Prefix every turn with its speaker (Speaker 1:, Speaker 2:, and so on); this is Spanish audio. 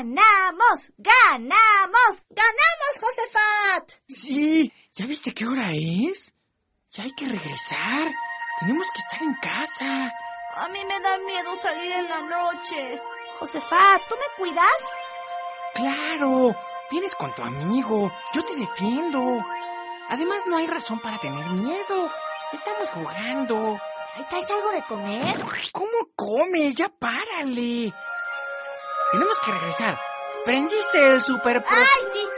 Speaker 1: ¡Ganamos! ¡Ganamos! ¡Ganamos, Josefat!
Speaker 2: Sí, ¿ya viste qué hora es? Ya hay que regresar. Tenemos que estar en casa.
Speaker 1: A mí me da miedo salir en la noche. Josefat, ¿tú me cuidas?
Speaker 2: Claro, vienes con tu amigo. Yo te defiendo. Además, no hay razón para tener miedo. Estamos jugando.
Speaker 1: ¿Ahí traes algo de comer?
Speaker 2: ¿Cómo comes? Ya párale. Tenemos que regresar. ¿Prendiste el super...
Speaker 1: ¡Ay, sí!